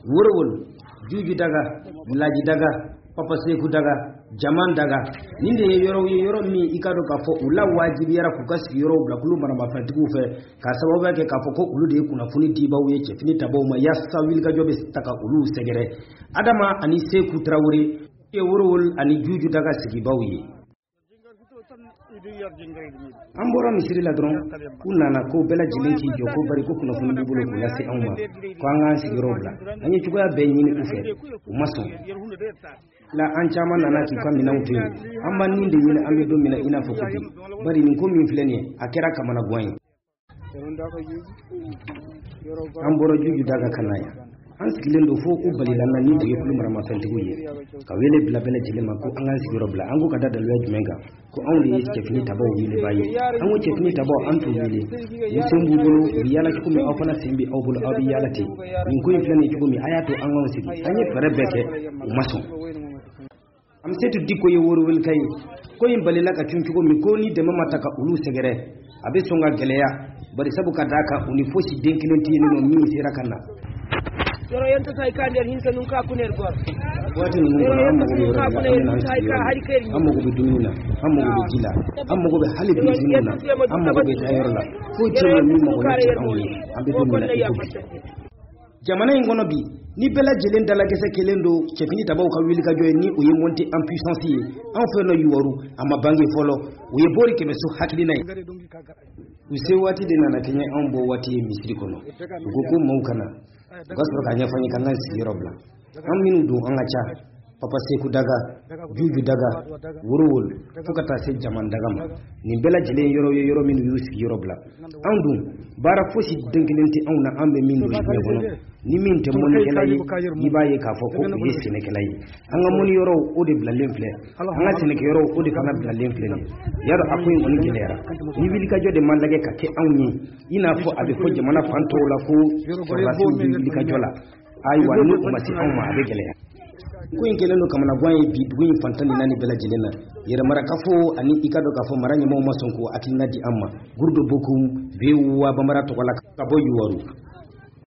worowol juju daga laji daga papa seku daga jaman daga ninde yoro mi ikado ka fo ula wajibi yara ku gas yoro bla kulu mana mafatiku fe ka sababu yake ka fo ko ulu de kuna funi diba uye che fini tabo ma yassa wil ga jobe taka ulu segere adama ani seku trawuri e worowol ani juju daga sigi bawye ambora misiri la dron kunana ko bela jilenki joko bari ko kuna funi bibulo ko lasi amma ko anga sigi robla ani tuga be nyini ku fe umaso la an caman nana ki kam mina mutu amma ni de yele ambe do mina ina fokuti bari min ko min fleni akera kamana gwayin amboro juju daga kanaya an sigilen do fo ko bali lanna ni de yekulu marama fentigu ye ka wele bila bela jilema ko an an sigiro bla an go kada da lwa jumenga ko an de yake fini tabo wile baye an wo fini tabo an to wile yusum bubulu riyala ko mi afana simbi awbul abi yalati min ko fleni ko mi ayato an won sigi anye fere beke maso am setu dikko ye woro wel kay ko yin balila ka tuntugo mi ko ni de mamata ka ulu segere abe songa geleya bari sabu ka daka uni fosi denkilenti no mi sira kanna yoro yenta tay ka der hinta nun ka kuner gor wati nun ka kuner tay ka hari keri amma go bidunina amma go jila amma go hali bidunina amma go tayarla ko jema mi mo wati awni ambe dunina jamana ngono bi ni bela jelen dala gese kelendo chefini tabaw ka wili ka joy ni o yemonti en puissance yi en fe no yuwaru amma bangi folo o ye bori kebe su hakili nay use wati de nana kenya an bo wati misri kono ko ko mawkana gasro ka nya fanyi kan si robla am minu do an acha papa seku daga juju daga worowol fukata se jaman daga ma ni bela jelen yoro minu yusi robla andu bara fosi denkelenti awna ambe min do bono ni min te mon kelay ni baye ka fo ko yesi ne kelay anga mon yoro o de bla lemfle anga tene ke yoro o de kana bla lemfle ni yaro akoy on kelera ni wili ka jode man lage ka ke awni ina fo abe fo jamana fanto la ko relation bi wili ka jola ay wa ni ko masi awma abe kelera ko in keleno kamana gwaye bi duin fantani nani bela jelena yere mara kafo ani ikado kafo maranye mo masonko akilna di amma gurdo bokum bewa bamara to kala ka boyu waru